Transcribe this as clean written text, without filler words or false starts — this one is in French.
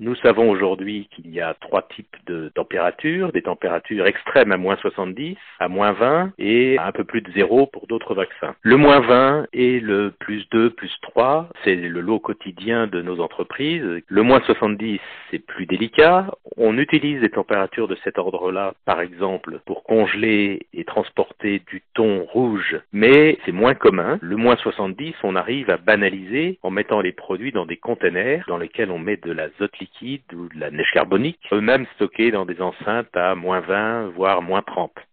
Nous savons aujourd'hui qu'il y a 3 types de températures, des températures extrêmes à moins 70, à moins 20 et à un peu plus de 0 pour d'autres vaccins. Le moins 20 et le plus 2, plus 3, c'est le lot quotidien de nos entreprises. Le moins 70, c'est plus délicat. On utilise des températures de cet ordre-là, par exemple, pour congeler et transporter du thon rouge, mais c'est moins commun. Le moins 70, on arrive à banaliser en mettant les produits dans des containers dans lesquels on met de l'azote liquide ou de la neige carbonique, eux-mêmes stockés dans des enceintes à moins 20, voire moins 30.